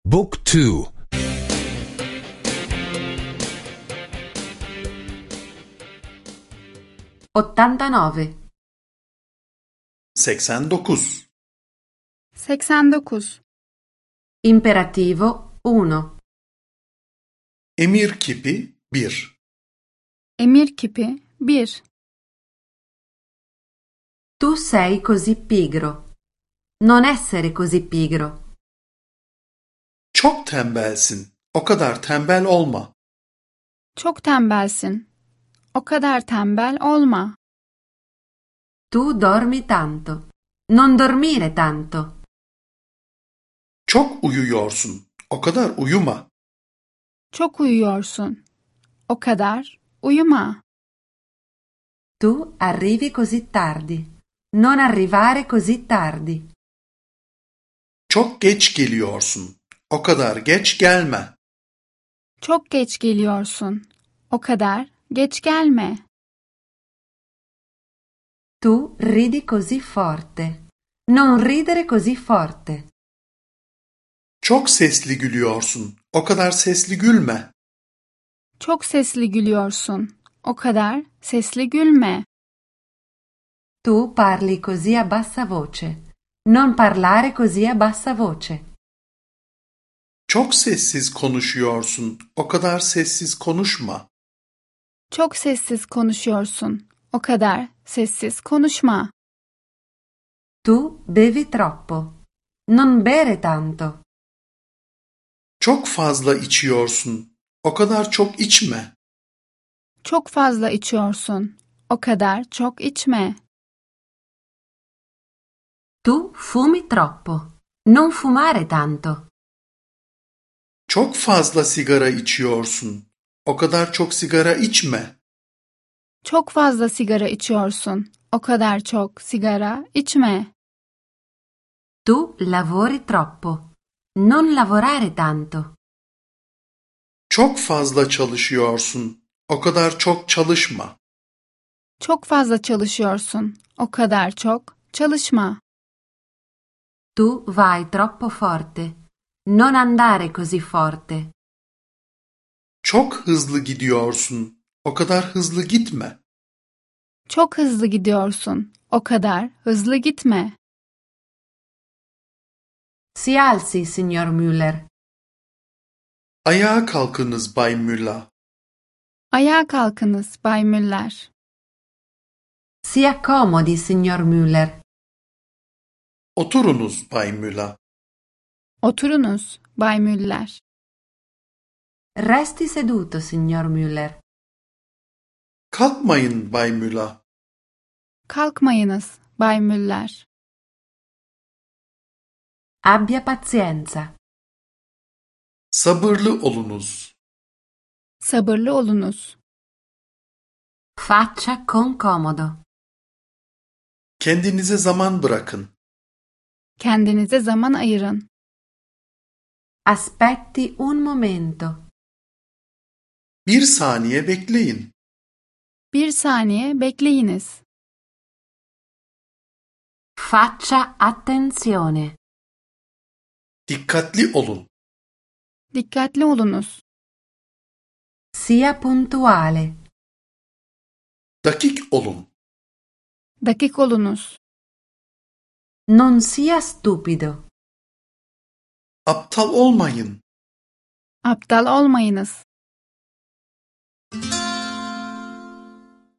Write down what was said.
Book 2. 89. 89. 89. Imperativo 1. Emir kipi 1. Emir kipi 1. Tu sei così pigro. Non essere così pigro. Çok tembelsin. O kadar tembel olma. Çok tembelsin. O kadar tembel olma. Tu dormi tanto. Non dormire tanto. Çok uyuyorsun. O kadar uyuma. Çok uyuyorsun. O kadar uyuma. Tu arrivi così tardi. Non arrivare così tardi. Çok geç geliyorsun. O kadar geç gelme. Çok geç geliyorsun. O kadar geç gelme. Tu ridi così forte. Non ridere così forte. Çok sesli gülüyorsun. O kadar sesli gülme. Çok sesli gülüyorsun. O kadar sesli gülme. Tu parli così a bassa voce. Non parlare così a bassa voce. Çok sessiz konuşuyorsun. O kadar sessiz konuşma. Çok sessiz konuşuyorsun. O kadar sessiz konuşma. Tu bevi troppo. Non bere tanto. Çok fazla içiyorsun. O kadar çok içme. Çok fazla içiyorsun. O kadar çok içme. Tu fumi troppo. Non fumare tanto. Çok fazla sigara içiyorsun. O kadar çok sigara içme. Çok fazla sigara içiyorsun. O kadar çok sigara içme. Tu lavori troppo. Non lavorare tanto. Çok fazla çalışıyorsun. O kadar çok çalışma. Çok fazla çalışıyorsun. O kadar çok çalışma. Tu vai troppo forte. Non andare così forte. Çok hızlı gidiyorsun. O kadar hızlı gitme. Çok hızlı gidiyorsun. O kadar hızlı gitme. Si alzi, signor Müller. Ayağa kalkınız Bay Müller. Ayağa kalkınız Bay Müller. Si accomodi, signor Müller. Oturunuz Bay Müller. Oturunuz Bay Müller. Resti seduto, signor Müller. Kalkmayın Bay Müller. Kalkmayınız Bay Müller. Abbia pazienza. Sabırlı olunuz. Sabırlı olunuz. Faccia con comodo. Kendinize zaman bırakın. Kendinize zaman ayırın. Aspetti un momento. Bir saniye bekleyin. Bir saniye bekleyiniz. Faccia attenzione. Dikkatli olun. Dikkatli olunuz. Sia puntuale. Dakik olun. Dakik olunuz. Non sia stupido. Aptal olmayın. Aptal olmayınız.